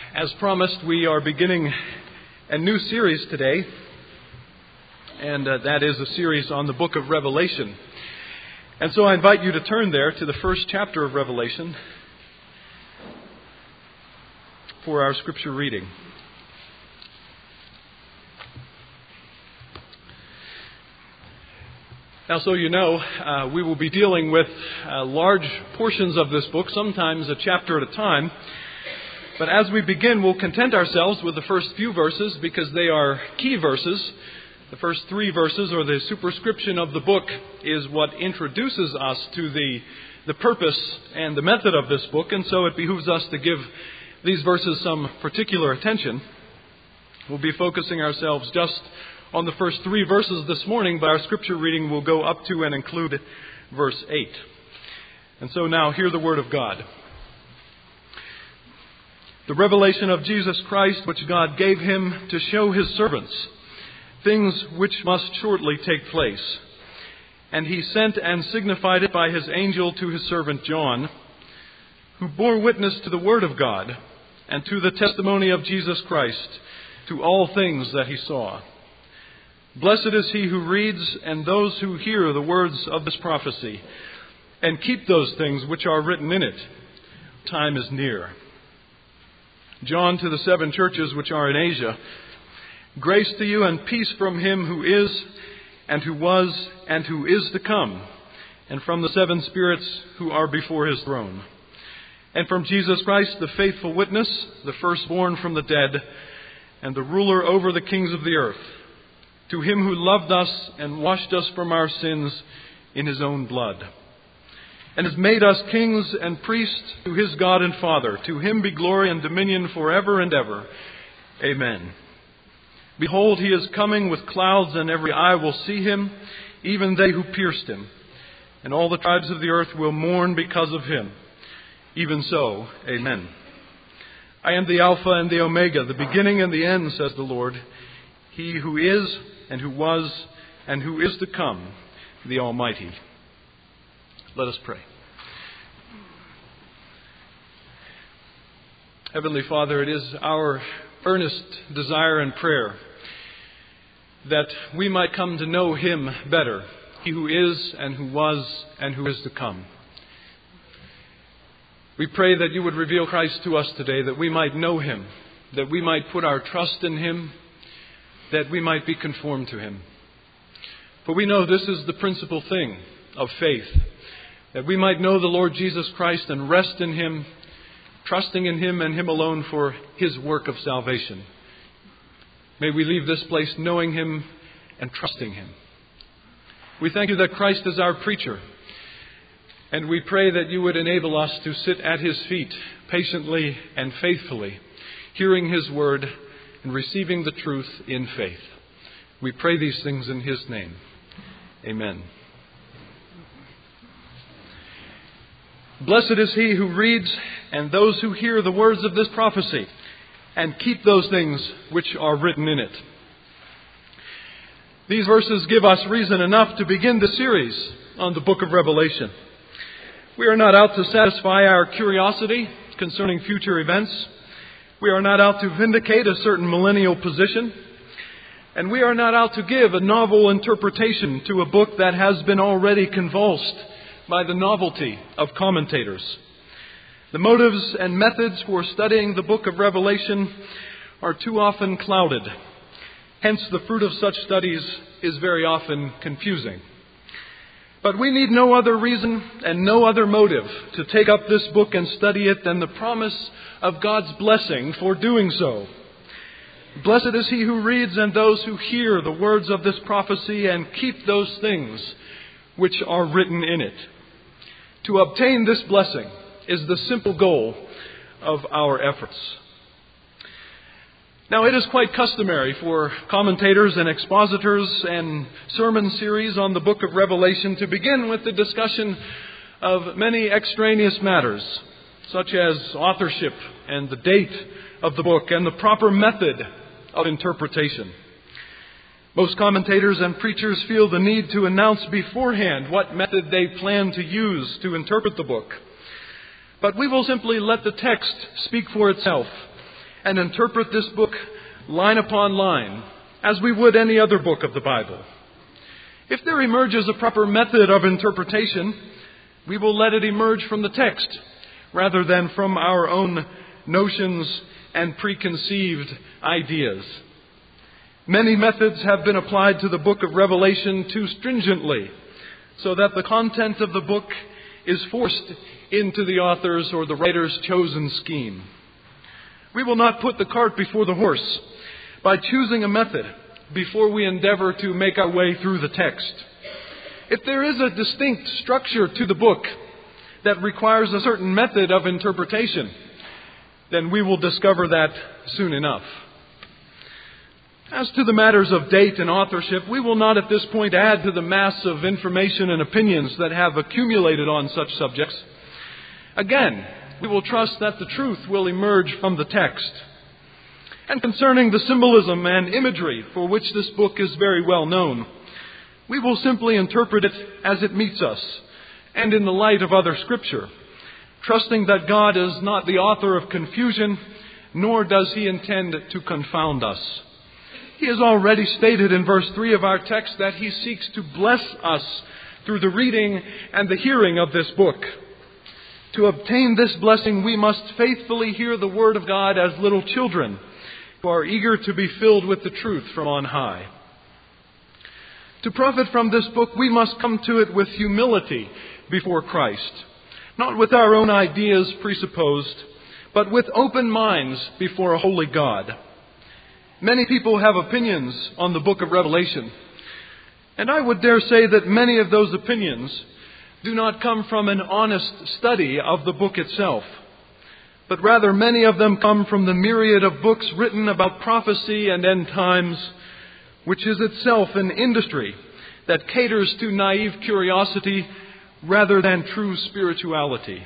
As promised, we are beginning a new series today, and that is a series on the book of Revelation. And so I invite you to turn there to the first chapter of Revelation for our scripture reading. Now, so you know, we will be dealing with large portions of this book, sometimes a chapter at a time. But as we begin, we'll content ourselves with the first few verses because they are key verses. The first 3 verses, or the superscription of the book, is what introduces us to the purpose and the method of this book. And so it behooves us to give these verses some particular attention. We'll be focusing ourselves just on the first 3 verses this morning, but our scripture reading will go up to and include verse 8. And so now, hear the word of God. The revelation of Jesus Christ, which God gave him to show his servants, things which must shortly take place. And he sent and signified it by his angel to his servant John, who bore witness to the word of God and to the testimony of Jesus Christ, to all things that he saw. Blessed is he who reads and those who hear the words of this prophecy, and keep those things which are written in it. Time is near. John, to the 7 churches which are in Asia, grace to you and peace from him who is, and who was, and who is to come, and from the 7 spirits who are before his throne, and from Jesus Christ, the faithful witness, the firstborn from the dead, and the ruler over the kings of the earth, to him who loved us and washed us from our sins in his own blood, and has made us kings and priests to his God and Father. To him be glory and dominion forever and ever. Amen. Behold, he is coming with clouds, and every eye will see him, even they who pierced him. And all the tribes of the earth will mourn because of him. Even so, amen. I am the Alpha and the Omega, the beginning and the end, says the Lord, he who is, and who was, and who is to come, the Almighty. Let us pray. Heavenly Father, it is our earnest desire and prayer that we might come to know him better, he who is and who was and who is to come. We pray that you would reveal Christ to us today, that we might know him, that we might put our trust in him, that we might be conformed to him. For we know this is the principal thing of faith, that we might know the Lord Jesus Christ and rest in him, trusting in him and him alone for his work of salvation. May we leave this place knowing him and trusting him. We thank you that Christ is our preacher, and we pray that you would enable us to sit at his feet patiently and faithfully, hearing his word and receiving the truth in faith. We pray these things in his name. Amen. Blessed is he who reads and those who hear the words of this prophecy and keep those things which are written in it. These verses give us reason enough to begin the series on the book of Revelation. We are not out to satisfy our curiosity concerning future events. We are not out to vindicate a certain millennial position. And we are not out to give a novel interpretation to a book that has been already convulsed by the novelty of commentators. The motives and methods for studying the book of Revelation are too often clouded. Hence, the fruit of such studies is very often confusing. But we need no other reason and no other motive to take up this book and study it than the promise of God's blessing for doing so. Blessed is he who reads and those who hear the words of this prophecy and keep those things which are written in it. To obtain this blessing is the simple goal of our efforts. Now, it is quite customary for commentators and expositors and sermon series on the book of Revelation to begin with the discussion of many extraneous matters, such as authorship and the date of the book and the proper method of interpretation. Most commentators and preachers feel the need to announce beforehand what method they plan to use to interpret the book. But we will simply let the text speak for itself and interpret this book line upon line, as we would any other book of the Bible. If there emerges a proper method of interpretation, we will let it emerge from the text rather than from our own notions and preconceived ideas. Many methods have been applied to the book of Revelation too stringently, so that the content of the book is forced into the author's or the writer's chosen scheme. We will not put the cart before the horse by choosing a method before we endeavor to make our way through the text. If there is a distinct structure to the book that requires a certain method of interpretation, then we will discover that soon enough. As to the matters of date and authorship, we will not at this point add to the mass of information and opinions that have accumulated on such subjects. Again, we will trust that the truth will emerge from the text. And concerning the symbolism and imagery for which this book is very well known, we will simply interpret it as it meets us and in the light of other Scripture, trusting that God is not the author of confusion, nor does He intend to confound us. He has already stated in verse 3 of our text that He seeks to bless us through the reading and the hearing of this book. To obtain this blessing, we must faithfully hear the Word of God as little children who are eager to be filled with the truth from on high. To profit from this book, we must come to it with humility before Christ, not with our own ideas presupposed, but with open minds before a holy God. Many people have opinions on the book of Revelation, and I would dare say that many of those opinions do not come from an honest study of the book itself, but rather many of them come from the myriad of books written about prophecy and end times, which is itself an industry that caters to naive curiosity rather than true spirituality.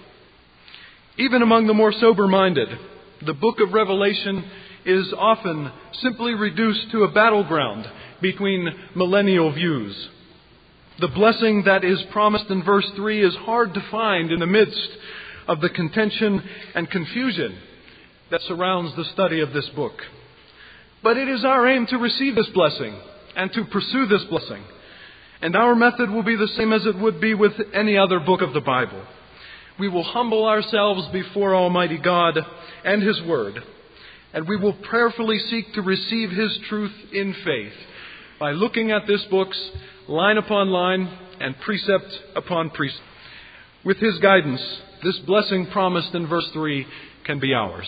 Even among the more sober-minded, the book of Revelation is often simply reduced to a battleground between millennial views. The blessing that is promised in verse 3 is hard to find in the midst of the contention and confusion that surrounds the study of this book. But it is our aim to receive this blessing and to pursue this blessing. And our method will be the same as it would be with any other book of the Bible. We will humble ourselves before Almighty God and His Word, and we will prayerfully seek to receive His truth in faith by looking at this book line upon line and precept upon precept. With His guidance, this blessing promised in verse 3 can be ours.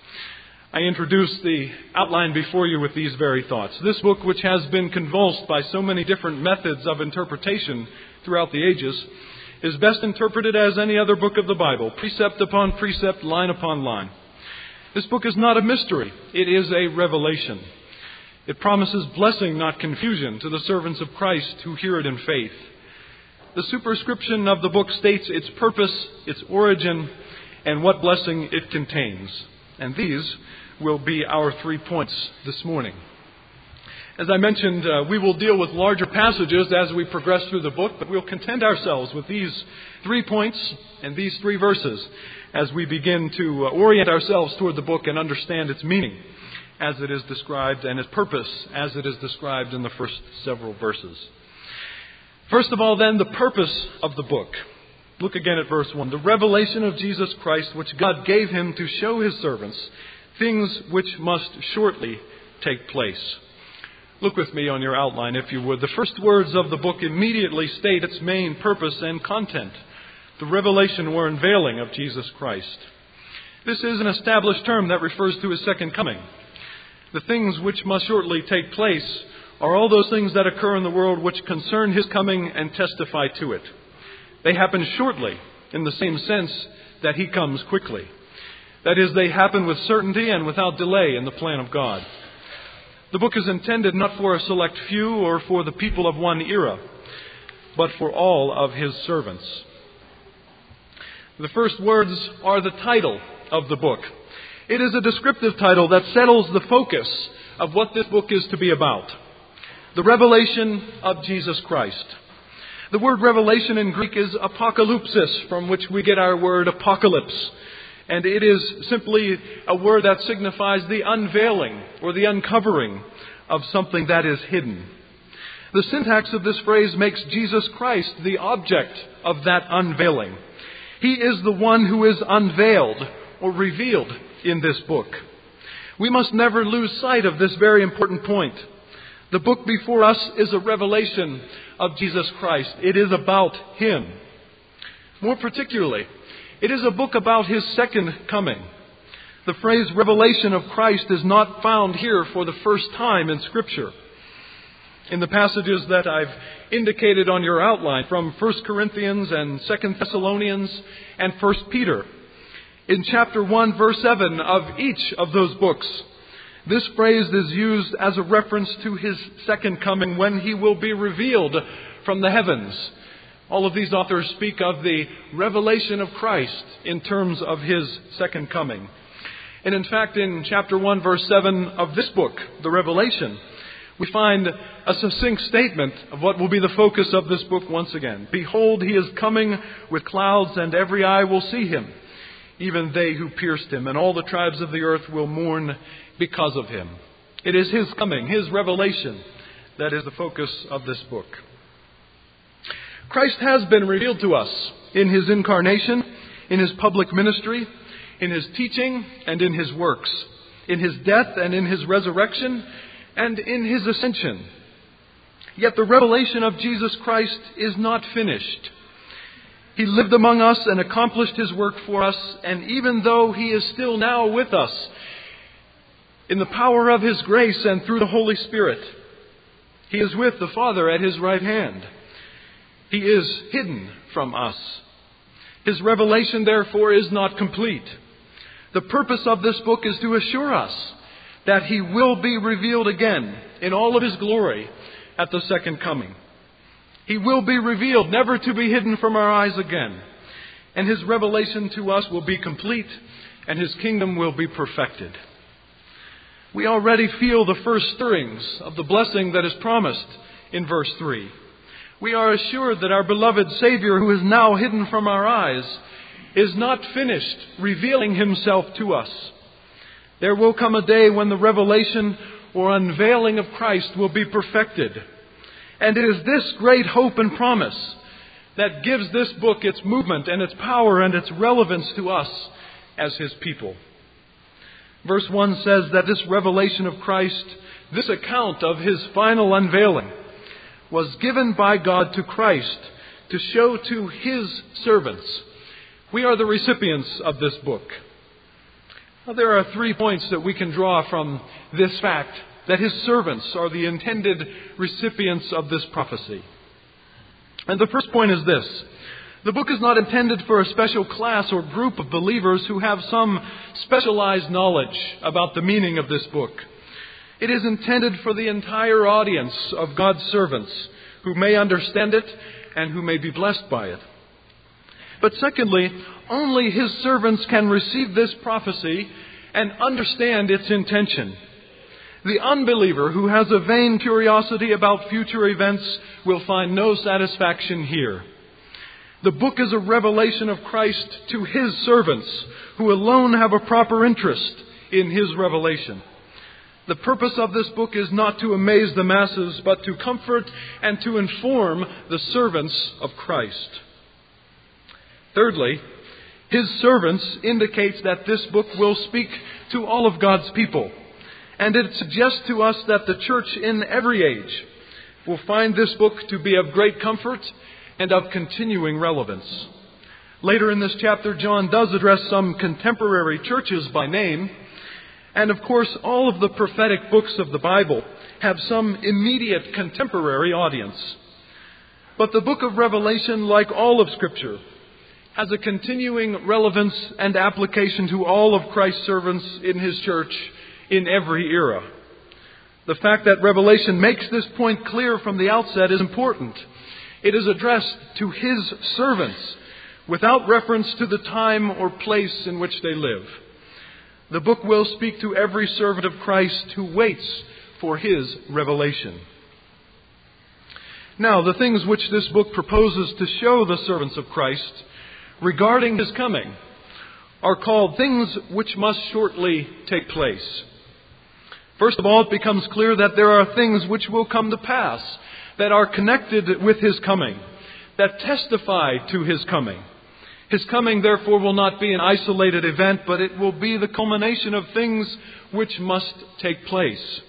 I introduce the outline before you with these very thoughts. This book, which has been convulsed by so many different methods of interpretation throughout the ages, is best interpreted as any other book of the Bible, precept upon precept, line upon line. This book is not a mystery. It is a revelation. It promises blessing, not confusion, to the servants of Christ who hear it in faith. The superscription of the book states its purpose, its origin, and what blessing it contains. And these will be our 3 points this morning. As I mentioned, we will deal with larger passages as we progress through the book, but we'll content ourselves with these 3 points and these 3 verses as we begin to orient ourselves toward the book and understand its meaning as it is described and its purpose as it is described in the first several verses. First of all, then, the purpose of the book. Look again at verse 1. The revelation of Jesus Christ, which God gave Him to show His servants things which must shortly take place. Look with me on your outline, if you would. The first words of the book immediately state its main purpose and content: the revelation or unveiling of Jesus Christ. This is an established term that refers to His second coming. The things which must shortly take place are all those things that occur in the world which concern His coming and testify to it. They happen shortly in the same sense that He comes quickly. That is, they happen with certainty and without delay in the plan of God. The book is intended not for a select few or for the people of one era, but for all of His servants. The first words are the title of the book. It is a descriptive title that settles the focus of what this book is to be about: the revelation of Jesus Christ. The word revelation in Greek is apokalypsis, from which we get our word apocalypse. And it is simply a word that signifies the unveiling or the uncovering of something that is hidden. The syntax of this phrase makes Jesus Christ the object of that unveiling. He is the one who is unveiled or revealed in this book. We must never lose sight of this very important point. The book before us is a revelation of Jesus Christ. It is about Him. More particularly, it is a book about His second coming. The phrase revelation of Christ is not found here for the first time in Scripture. In the passages that I've indicated on your outline from 1 Corinthians and 2 Thessalonians and 1 Peter, in chapter 1, verse 7 of each of those books, this phrase is used as a reference to His second coming when He will be revealed from the heavens. All of these authors speak of the revelation of Christ in terms of His second coming. And in fact, in chapter 1, verse 7 of this book, the Revelation, we find a succinct statement of what will be the focus of this book once again. Behold, He is coming with clouds, and every eye will see Him, even they who pierced Him, and all the tribes of the earth will mourn because of Him. It is His coming, His revelation, that is the focus of this book. Christ has been revealed to us in His incarnation, in His public ministry, in His teaching and in His works, in His death and in His resurrection, and in His ascension. Yet the revelation of Jesus Christ is not finished. He lived among us and accomplished His work for us, and even though He is still now with us, in the power of His grace and through the Holy Spirit, He is with the Father at His right hand. He is hidden from us. His revelation, therefore, is not complete. The purpose of this book is to assure us that He will be revealed again in all of His glory at the second coming. He will be revealed, never to be hidden from our eyes again. And His revelation to us will be complete, and His kingdom will be perfected. We already feel the first stirrings of the blessing that is promised in verse 3. We are assured that our beloved Savior, who is now hidden from our eyes, is not finished revealing Himself to us. There will come a day when the revelation or unveiling of Christ will be perfected. And it is this great hope and promise that gives this book its movement and its power and its relevance to us as His people. Verse 1 says that this revelation of Christ, this account of His final unveiling, was given by God to Christ to show to His servants. We are the recipients of this book. Now, there are 3 points that we can draw from this fact, that His servants are the intended recipients of this prophecy. And the first point is this: the book is not intended for a special class or group of believers who have some specialized knowledge about the meaning of this book. It is intended for the entire audience of God's servants who may understand it and who may be blessed by it. But secondly, only His servants can receive this prophecy and understand its intention. The unbeliever who has a vain curiosity about future events will find no satisfaction here. The book is a revelation of Christ to His servants, who alone have a proper interest in His revelation. The purpose of this book is not to amaze the masses, but to comfort and to inform the servants of Christ. Thirdly, His servants indicates that this book will speak to all of God's people. And it suggests to us that the church in every age will find this book to be of great comfort and of continuing relevance. Later in this chapter, John does address some contemporary churches by name. And of course, all of the prophetic books of the Bible have some immediate contemporary audience. But the book of Revelation, like all of Scripture, has a continuing relevance and application to all of Christ's servants in His church in every era. The fact that Revelation makes this point clear from the outset is important. It is addressed to His servants without reference to the time or place in which they live. The book will speak to every servant of Christ who waits for His revelation. Now, the things which this book proposes to show the servants of Christ regarding His coming are called things which must shortly take place. First of all, it becomes clear that there are things which will come to pass that are connected with His coming, that testify to His coming. His coming, therefore, will not be an isolated event, but it will be the culmination of things which must take place.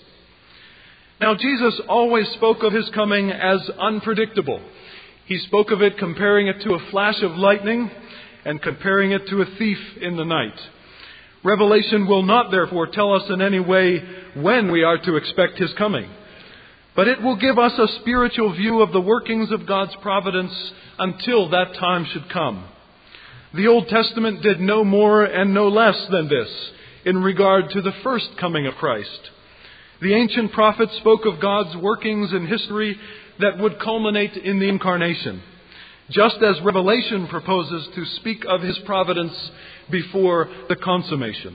Now, Jesus always spoke of His coming as unpredictable. He spoke of it comparing it to a flash of lightning and comparing it to a thief in the night. Revelation will not, therefore, tell us in any way when we are to expect His coming, but it will give us a spiritual view of the workings of God's providence until that time should come. The Old Testament did no more and no less than this in regard to the first coming of Christ. The ancient prophets spoke of God's workings in history that would culminate in the incarnation, just as Revelation proposes to speak of His providence before the consummation.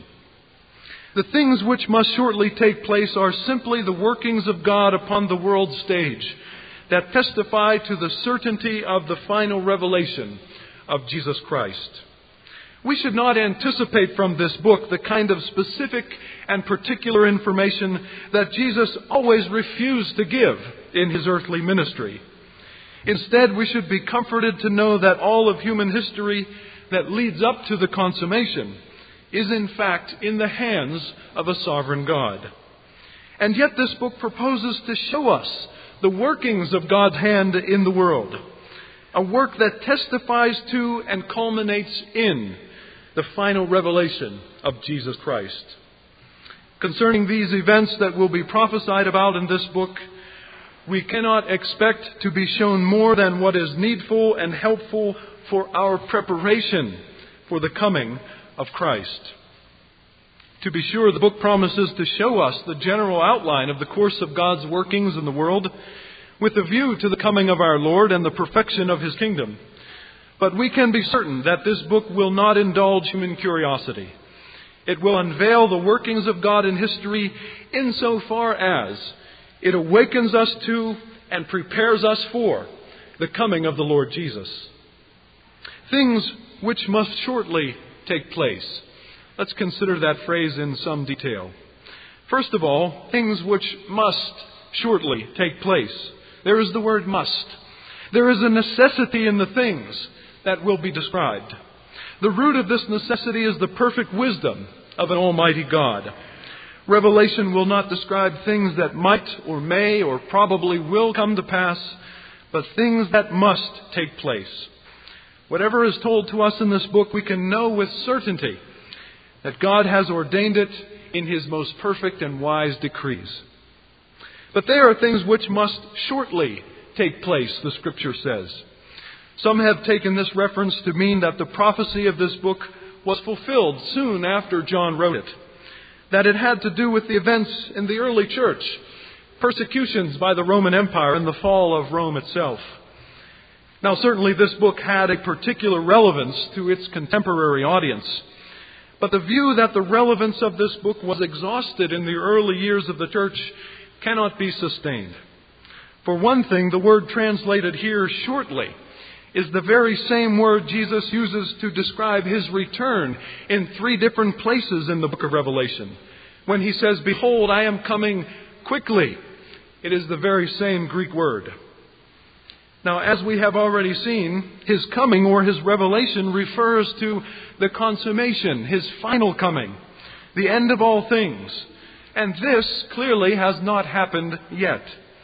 The things which must shortly take place are simply the workings of God upon the world stage that testify to the certainty of the final revelation of Jesus Christ. We should not anticipate from this book the kind of specific and particular information that Jesus always refused to give in His earthly ministry. Instead, we should be comforted to know that all of human history that leads up to the consummation is in fact in the hands of a sovereign God. And yet this book proposes to show us the workings of God's hand in the world, a work that testifies to and culminates in the final revelation of Jesus Christ. Concerning these events that will be prophesied about in this book, we cannot expect to be shown more than what is needful and helpful for our preparation for the coming of Christ. To be sure, the book promises to show us the general outline of the course of God's workings in the world with a view to the coming of our Lord and the perfection of His kingdom. But we can be certain that this book will not indulge human curiosity. It will unveil the workings of God in history insofar as it awakens us to and prepares us for the coming of the Lord Jesus. Things which must shortly take place. Let's consider that phrase in some detail. First of all, things which must shortly take place. There is the word must. There is a necessity in the things that will be described. The root of this necessity is the perfect wisdom of an almighty God. Revelation will not describe things that might or may or probably will come to pass, but things that must take place. Whatever is told to us in this book, we can know with certainty that God has ordained it in His most perfect and wise decrees. But there are things which must shortly take place, the Scripture says. Some have taken this reference to mean that the prophecy of this book was fulfilled soon after John wrote it, that it had to do with the events in the early church, persecutions by the Roman Empire and the fall of Rome itself. Now, certainly this book had a particular relevance to its contemporary audience, but the view that the relevance of this book was exhausted in the early years of the church cannot be sustained. For one thing, the word translated here, shortly, is the very same word Jesus uses to describe His return in 3 different places in the book of Revelation. When He says, "Behold, I am coming quickly," it is the very same Greek word. Now, as we have already seen, His coming or His revelation refers to the consummation, His final coming, the end of all things. And this clearly has not happened yet.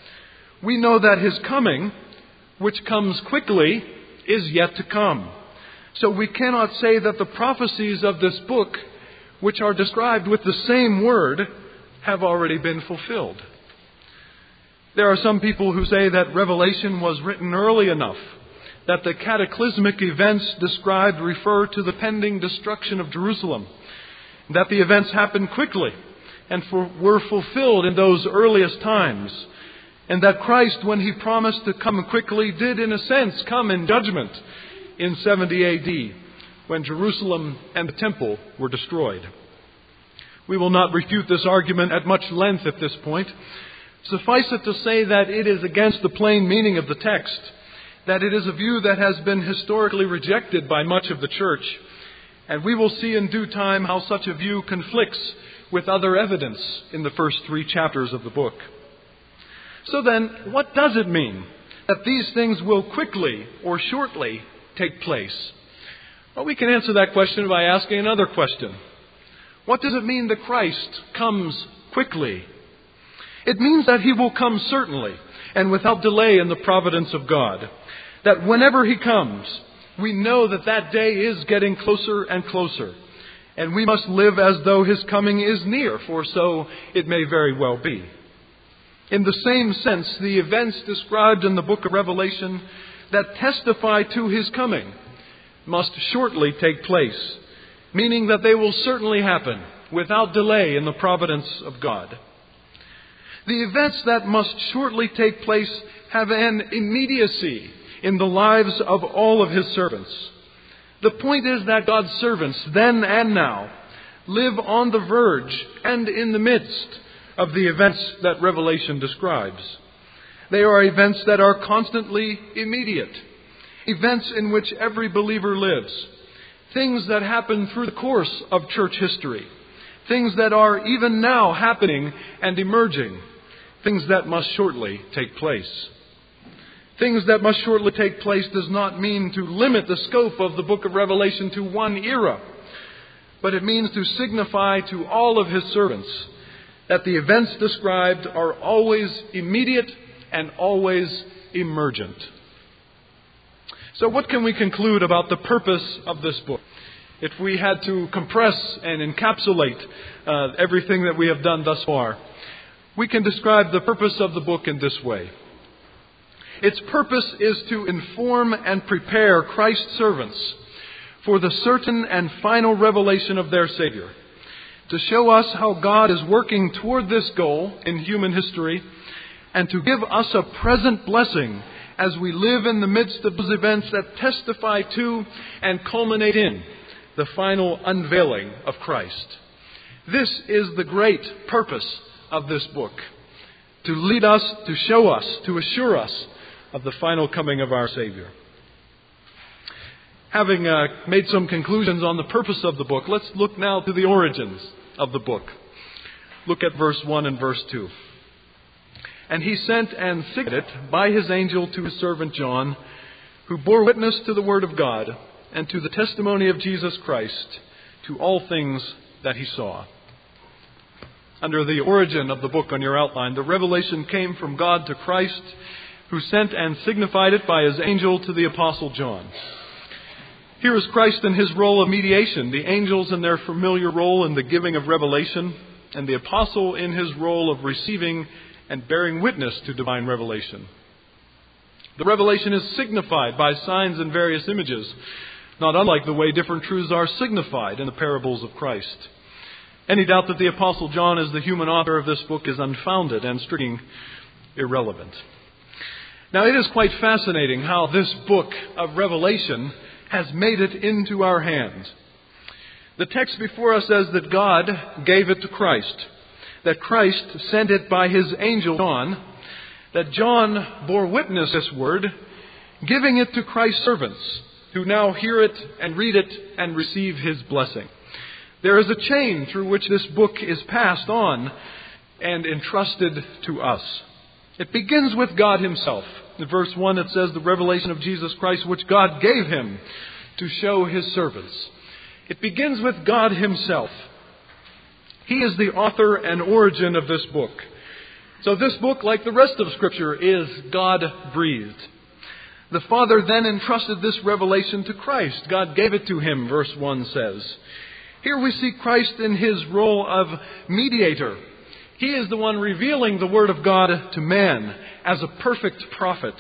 We know that His coming, which comes quickly, is yet to come. So we cannot say that the prophecies of this book, which are described with the same word, have already been fulfilled. There are some people who say that Revelation was written early enough, that the cataclysmic events described refer to the pending destruction of Jerusalem, that the events happened quickly and were fulfilled in those earliest times, and that Christ, when He promised to come quickly, did in a sense come in judgment in 70 AD, when Jerusalem and the temple were destroyed. We will not refute this argument at much length at this point. Suffice it to say that it is against the plain meaning of the text, that it is a view that has been historically rejected by much of the church, And we will see in due time how such a view conflicts with other evidence in the first 3 chapters of the book. So then, what does it mean that these things will quickly or shortly take place? Well, we can answer that question by asking another question. What does it mean that Christ comes quickly? It means that He will come certainly and without delay in the providence of God. That whenever He comes, we know that that day is getting closer and closer. And we must live as though His coming is near, for so it may very well be. In the same sense, the events described in the book of Revelation that testify to His coming must shortly take place, meaning that they will certainly happen without delay in the providence of God. The events that must shortly take place have an immediacy in the lives of all of His servants. The point is that God's servants, then and now, live on the verge and in the midst of the events that Revelation describes. They are events that are constantly immediate, events in which every believer lives, things that happen through the course of church history, things that are even now happening and emerging, things that must shortly take place. Things that must shortly take place does not mean to limit the scope of the book of Revelation to one era, but it means to signify to all of His servants that the events described are always immediate and always emergent. So what can we conclude about the purpose of this book? If we had to compress and encapsulate everything that we have done thus far, we can describe the purpose of the book in this way. Its purpose is to inform and prepare Christ's servants for the certain and final revelation of their Savior, to show us how God is working toward this goal in human history, and to give us a present blessing as we live in the midst of those events that testify to and culminate in the final unveiling of Christ. This is the great purpose of this book, to lead us, to show us, to assure us of the final coming of our Savior. Having made some conclusions on the purpose of the book, let's look now to the origins of the book. Look at verse 1 and verse 2. And He sent and signified it by His angel to His servant John, who bore witness to the word of God and to the testimony of Jesus Christ, to all things that he saw. Under the origin of the book on your outline, the revelation came from God to Christ, who sent and signified it by His angel to the Apostle John. Here is Christ in His role of mediation, the angels in their familiar role in the giving of revelation, and the Apostle in his role of receiving and bearing witness to divine revelation. The revelation is signified by signs and various images, not unlike the way different truths are signified in the parables of Christ. Any doubt that the Apostle John is the human author of this book is unfounded and strictly irrelevant. Now, it is quite fascinating how this book of Revelation has made it into our hands. The text before us says that God gave it to Christ, that Christ sent it by His angel John, that John bore witness to this word, giving it to Christ's servants, who now hear it and read it and receive His blessing. There is a chain through which this book is passed on and entrusted to us. It begins with God Himself. In verse 1 it says the revelation of Jesus Christ, which God gave Him to show His servants. It begins with God Himself. He is the author and origin of this book. So this book, like the rest of Scripture, is God-breathed. The Father then entrusted this revelation to Christ. God gave it to Him, verse 1 says. Here we see Christ in His role of mediator. He is the one revealing the Word of God to man as a perfect prophet.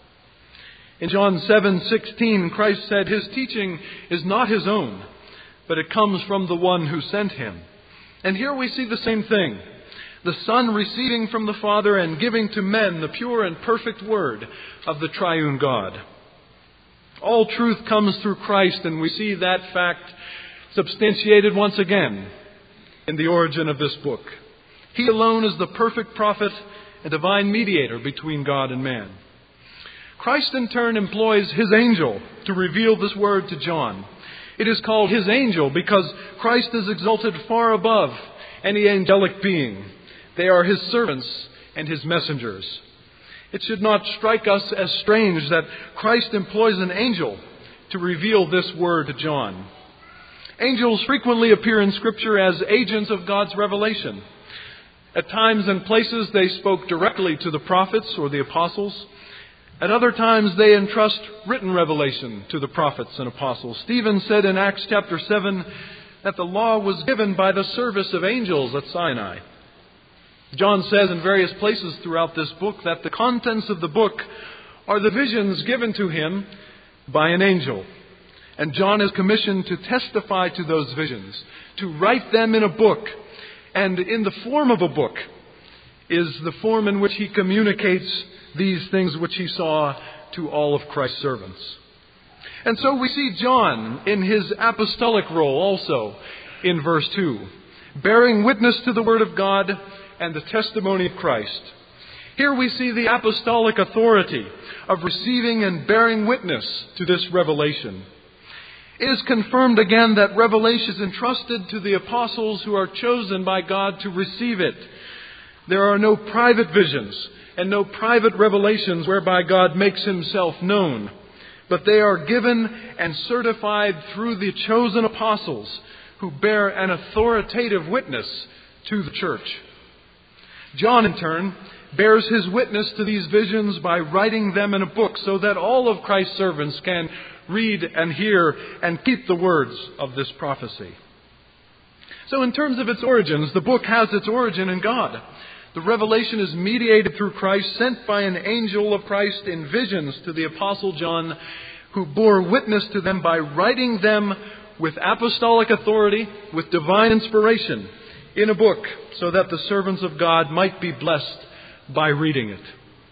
In John 7:16, Christ said His teaching is not His own, but it comes from the one who sent Him. And here we see the same thing. The Son receiving from the Father and giving to men the pure and perfect Word of the triune God. All truth comes through Christ, and we see that fact substantiated once again in the origin of this book. He alone is the perfect prophet and divine mediator between God and man. Christ in turn employs His angel to reveal this word to John. It is called His angel because Christ is exalted far above any angelic being. They are His servants and His messengers. It should not strike us as strange that Christ employs an angel to reveal this word to John. Angels frequently appear in Scripture as agents of God's revelation. At times and places they spoke directly to the prophets or the apostles. At other times they entrust written revelation to the prophets and apostles. Stephen said in Acts chapter 7 that the law was given by the service of angels at Sinai. John says in various places throughout this book that the contents of the book are the visions given to him by an angel. And John is commissioned to testify to those visions, to write them in a book. And in the form of a book is the form in which he communicates these things which he saw to all of Christ's servants. And so we see John in his apostolic role also in verse 2, bearing witness to the Word of God and the testimony of Christ. Here we see the apostolic authority of receiving and bearing witness to this revelation. It is confirmed again that revelation is entrusted to the apostles who are chosen by God to receive it. There are no private visions and no private revelations whereby God makes Himself known, but they are given and certified through the chosen apostles who bear an authoritative witness to the church. John, in turn, bears his witness to these visions by writing them in a book so that all of Christ's servants can read and hear and keep the words of this prophecy. So in terms of its origins, the book has its origin in God. The revelation is mediated through Christ, sent by an angel of Christ in visions to the Apostle John, who bore witness to them by writing them with apostolic authority, with divine inspiration, in a book, so that the servants of God might be blessed by reading it.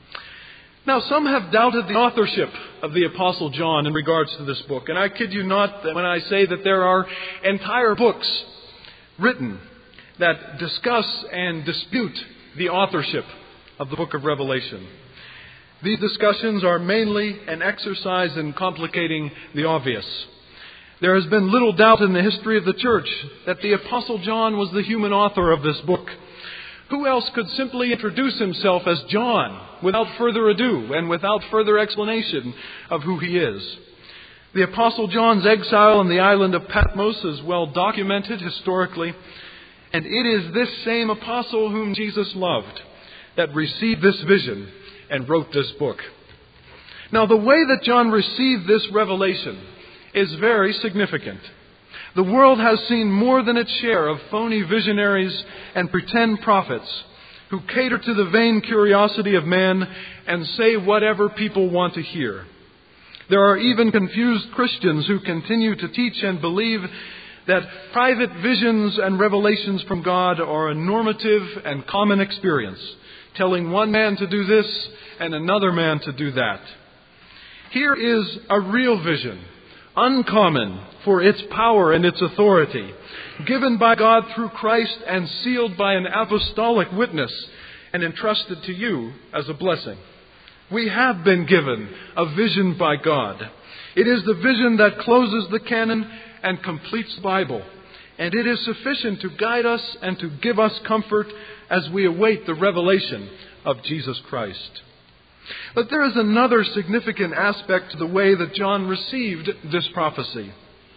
Now, some have doubted the authorship of the Apostle John in regards to this book. And I kid you not when I say that there are entire books written that discuss and dispute the authorship of the book of Revelation. These discussions are mainly an exercise in complicating the obvious. There has been little doubt in the history of the church that the Apostle John was the human author of this book. Who else could simply introduce himself as John without further ado and without further explanation of who he is? The Apostle John's exile on the island of Patmos is well documented historically, and it is this same apostle whom Jesus loved that received this vision and wrote this book. Now, the way that John received this revelation is very significant. The world has seen more than its share of phony visionaries and pretend prophets who cater to the vain curiosity of man and say whatever people want to hear. There are even confused Christians who continue to teach and believe that private visions and revelations from God are a normative and common experience, telling one man to do this and another man to do that. Here is a real vision, uncommon for its power and its authority, given by God through Christ and sealed by an apostolic witness and entrusted to you as a blessing. We have been given a vision by God. It is the vision that closes the canon and completes the Bible, and it is sufficient to guide us and to give us comfort as we await the revelation of Jesus Christ. But there is another significant aspect to the way that John received this prophecy.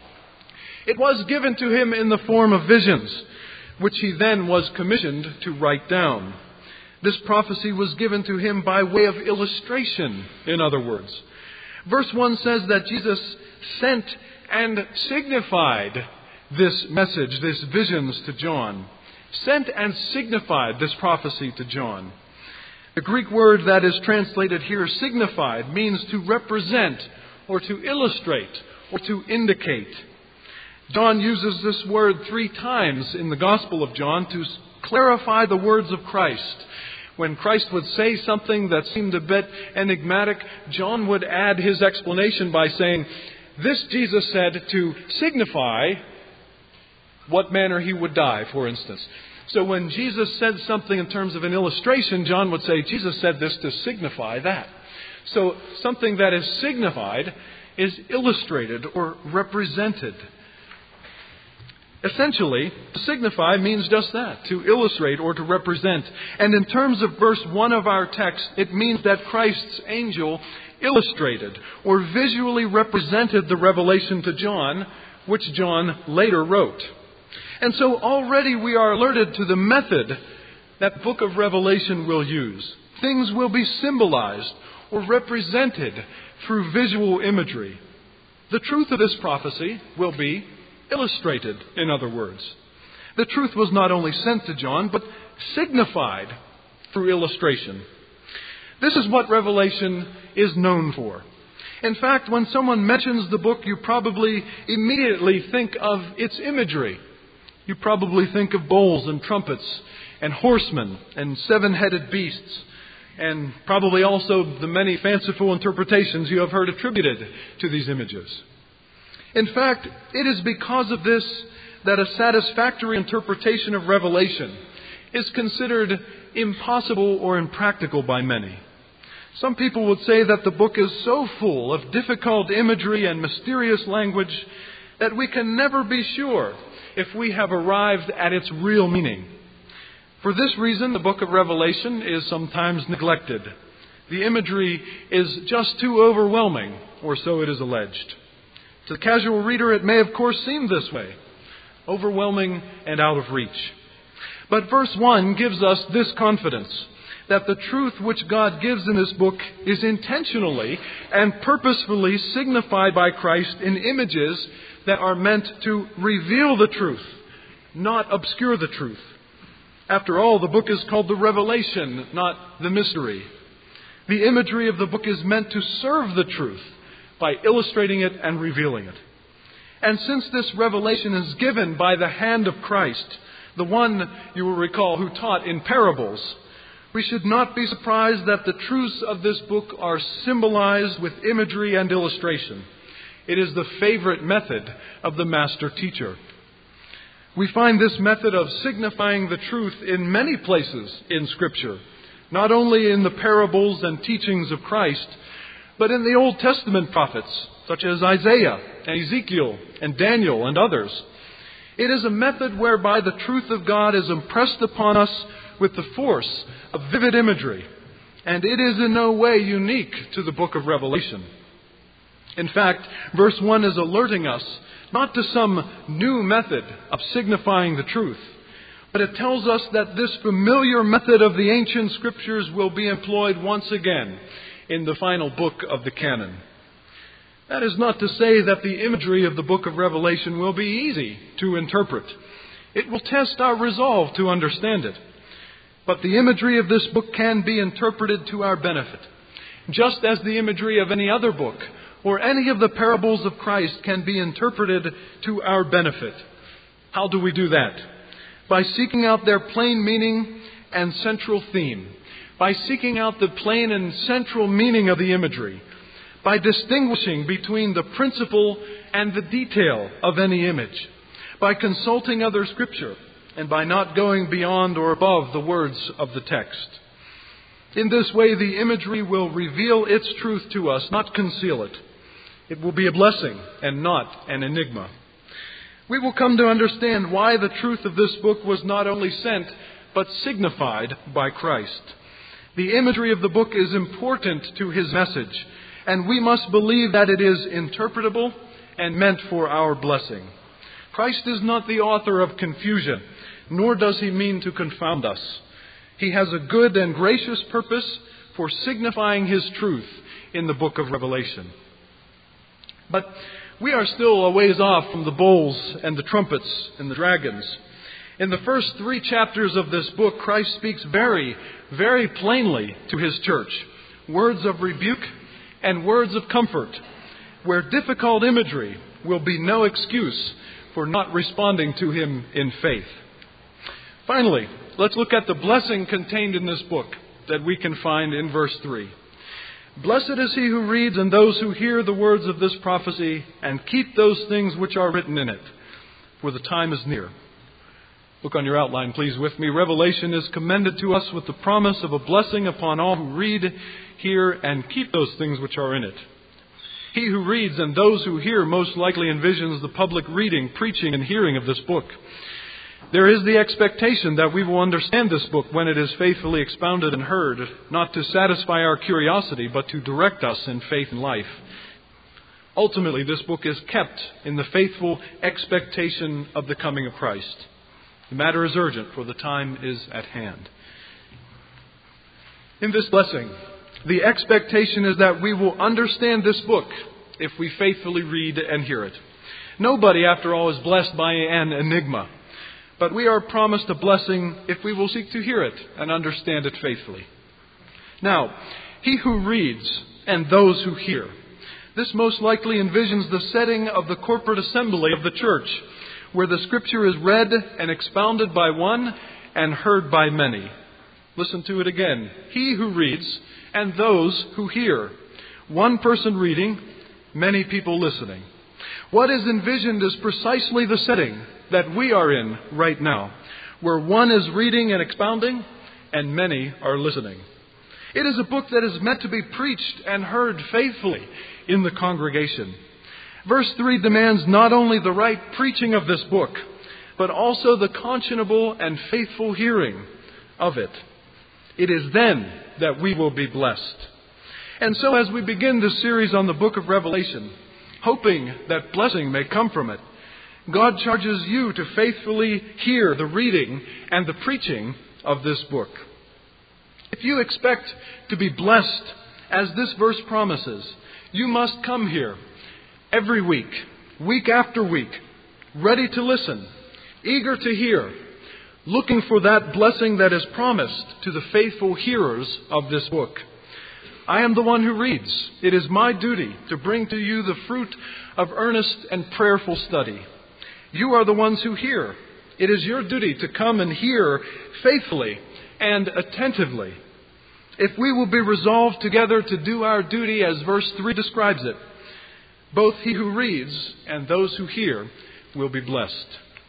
It was given to him in the form of visions, which he then was commissioned to write down. This prophecy was given to him by way of illustration, in other words. Verse 1 says that Jesus sent and signified this message, these visions to John. Sent and signified this prophecy to John. The Greek word that is translated here, signified, means to represent or to illustrate or to indicate. John uses this word 3 times in the Gospel of John to clarify the words of Christ. When Christ would say something that seemed a bit enigmatic, John would add his explanation by saying, "This Jesus said to signify what manner he would die," for instance. So when Jesus said something in terms of an illustration, John would say, Jesus said this to signify that. So something that is signified is illustrated or represented. Essentially, to signify means just that, to illustrate or to represent. And in terms of verse 1 of our text, it means that Christ's angel illustrated or visually represented the revelation to John, which John later wrote. And so already we are alerted to the method that the book of Revelation will use. Things will be symbolized or represented through visual imagery. The truth of this prophecy will be illustrated, in other words. The truth was not only sent to John, but signified through illustration. This is what Revelation is known for. In fact, when someone mentions the book, you probably immediately think of its imagery. You probably think of bowls and trumpets and horsemen and seven-headed beasts, and probably also the many fanciful interpretations you have heard attributed to these images. In fact, it is because of this that a satisfactory interpretation of Revelation is considered impossible or impractical by many. Some people would say that the book is so full of difficult imagery and mysterious language that we can never be sure if we have arrived at its real meaning. For this reason, the book of Revelation is sometimes neglected. The imagery is just too overwhelming, or so it is alleged. To the casual reader, it may, of course, seem this way, overwhelming and out of reach. But verse 1 gives us this confidence, that the truth which God gives in this book is intentionally and purposefully signified by Christ in images that are meant to reveal the truth, not obscure the truth. After all, the book is called the Revelation, not the mystery. The imagery of the book is meant to serve the truth by illustrating it and revealing it. And since this revelation is given by the hand of Christ, the one, you will recall, who taught in parables, we should not be surprised that the truths of this book are symbolized with imagery and illustration. It is the favorite method of the master teacher. We find this method of signifying the truth in many places in Scripture, not only in the parables and teachings of Christ, but in the Old Testament prophets, such as Isaiah and Ezekiel and Daniel and others. It is a method whereby the truth of God is impressed upon us with the force of vivid imagery, and it is in no way unique to the book of Revelation. In fact, verse 1 is alerting us not to some new method of signifying the truth, but it tells us that this familiar method of the ancient Scriptures will be employed once again in the final book of the canon. That is not to say that the imagery of the book of Revelation will be easy to interpret. It will test our resolve to understand it. But the imagery of this book can be interpreted to our benefit, just as the imagery of any other book or any of the parables of Christ can be interpreted to our benefit. How do we do that? By seeking out their plain meaning and central theme. By seeking out the plain and central meaning of the imagery. By distinguishing between the principle and the detail of any image. By consulting other Scripture. And by not going beyond or above the words of the text. In this way, the imagery will reveal its truth to us, not conceal it. It will be a blessing and not an enigma. We will come to understand why the truth of this book was not only sent, but signified by Christ. The imagery of the book is important to His message, and we must believe that it is interpretable and meant for our blessing. Christ is not the author of confusion, nor does He mean to confound us. He has a good and gracious purpose for signifying His truth in the book of Revelation. But we are still a ways off from the bowls and the trumpets and the dragons. In the first 3 chapters of this book, Christ speaks very, very plainly to His church. Words of rebuke and words of comfort, where difficult imagery will be no excuse for not responding to Him in faith. Finally, let's look at the blessing contained in this book that we can find in verse 3. Blessed is he who reads and those who hear the words of this prophecy and keep those things which are written in it, for the time is near. Look on your outline, please, with me. Revelation is commended to us with the promise of a blessing upon all who read, hear, and keep those things which are in it. He who reads and those who hear most likely envisions the public reading, preaching, and hearing of this book. There is the expectation that we will understand this book when it is faithfully expounded and heard, not to satisfy our curiosity, but to direct us in faith and life. Ultimately, this book is kept in the faithful expectation of the coming of Christ. The matter is urgent, for the time is at hand. In this blessing, the expectation is that we will understand this book if we faithfully read and hear it. Nobody, after all, is blessed by an enigma. But we are promised a blessing if we will seek to hear it and understand it faithfully. Now, he who reads and those who hear. This most likely envisions the setting of the corporate assembly of the church, where the Scripture is read and expounded by one and heard by many. Listen to it again. He who reads and those who hear. One person reading, many people listening. What is envisioned is precisely the setting that we are in right now, where one is reading and expounding and many are listening. It is a book that is meant to be preached and heard faithfully in the congregation. Verse 3 demands not only the right preaching of this book, but also the conscionable and faithful hearing of it. It is then that we will be blessed. And so as we begin this series on the book of Revelation, hoping that blessing may come from it, God charges you to faithfully hear the reading and the preaching of this book. If you expect to be blessed, as this verse promises, you must come here every week, week after week, ready to listen, eager to hear, looking for that blessing that is promised to the faithful hearers of this book. I am the one who reads. It is my duty to bring to you the fruit of earnest and prayerful study. You are the ones who hear. It is your duty to come and hear faithfully and attentively. If we will be resolved together to do our duty as verse 3 describes it, both he who reads and those who hear will be blessed.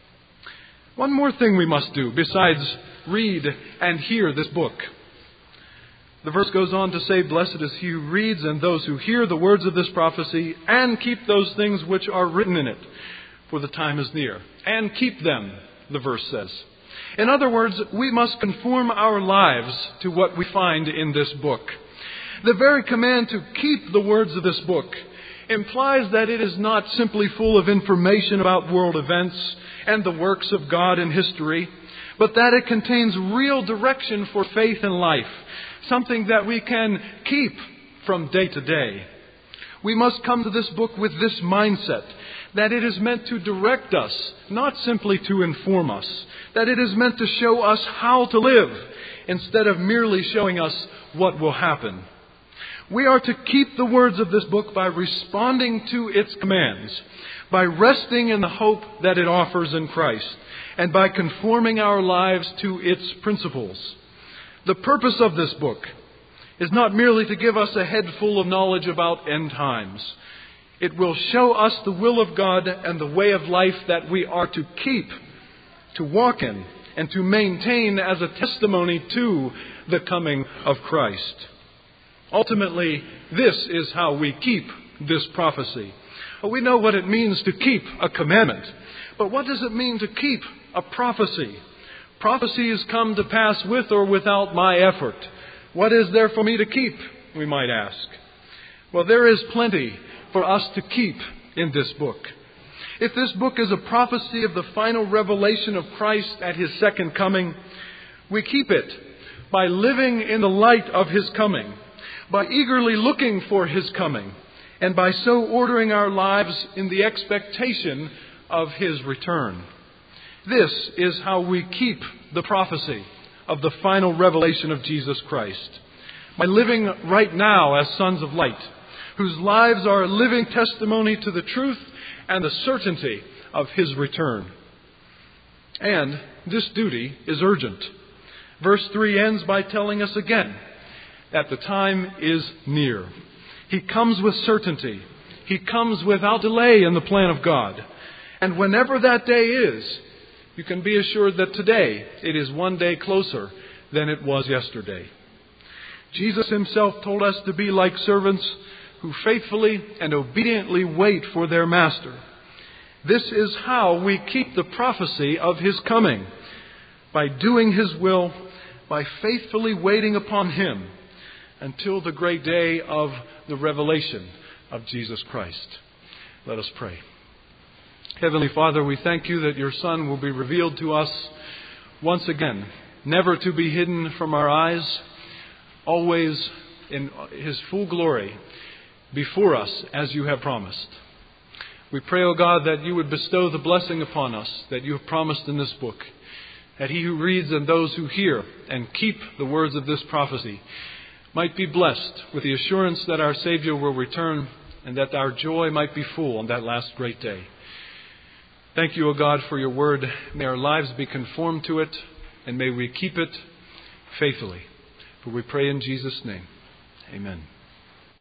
One more thing we must do besides read and hear this book. The verse goes on to say, "Blessed is he who reads and those who hear the words of this prophecy and keep those things which are written in it, for the time is near." And keep them, the verse says. In other words, we must conform our lives to what we find in this book. The very command to keep the words of this book implies that it is not simply full of information about world events and the works of God in history, but that it contains real direction for faith and life, something that we can keep from day to day. We must come to this book with this mindset, that it is meant to direct us, not simply to inform us, that it is meant to show us how to live, instead of merely showing us what will happen. We are to keep the words of this book by responding to its commands, by resting in the hope that it offers in Christ, and by conforming our lives to its principles. The purpose of this book is not merely to give us a head full of knowledge about end times. It will show us the will of God and the way of life that we are to keep, to walk in, and to maintain as a testimony to the coming of Christ. Ultimately, this is how we keep this prophecy. Well, we know what it means to keep a commandment. But what does it mean to keep a prophecy? Prophecies come to pass with or without my effort. What is there for me to keep, we might ask? Well, there is plenty for us to keep in this book. If this book is a prophecy of the final revelation of Christ at His second coming, we keep it by living in the light of His coming, by eagerly looking for His coming, and by so ordering our lives in the expectation of His return. This is how we keep the prophecy of the final revelation of Jesus Christ, by living right now as sons of light, whose lives are a living testimony to the truth and the certainty of His return. And this duty is urgent. Verse 3 ends by telling us again that the time is near. He comes with certainty. He comes without delay in the plan of God. And whenever that day is, you can be assured that today it is one day closer than it was yesterday. Jesus Himself told us to be like servants who faithfully and obediently wait for their Master. This is how we keep the prophecy of His coming, by doing His will, by faithfully waiting upon Him until the great day of the revelation of Jesus Christ. Let us pray. Heavenly Father, we thank You that Your Son will be revealed to us once again, never to be hidden from our eyes, always in His full glory before us as You have promised. We pray, O God, that You would bestow the blessing upon us that You have promised in this book, that he who reads and those who hear and keep the words of this prophecy might be blessed with the assurance that our Savior will return and that our joy might be full on that last great day. Thank You, O God, for Your word. May our lives be conformed to it, and may we keep it faithfully. For we pray in Jesus' name. Amen.